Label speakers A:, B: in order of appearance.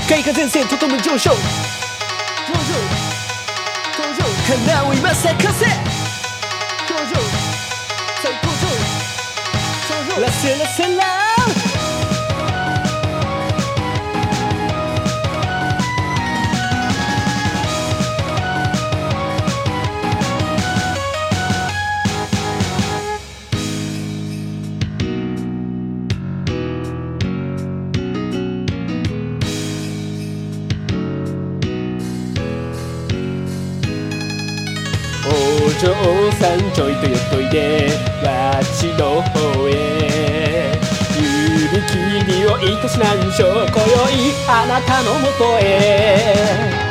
A: 開花前線ととむ上昇花を今咲かせ最高潮ラセラセラお嬢さんちょいと寄っといでわしの方へ指切りを愛しなんしょ今宵あなたのもとへ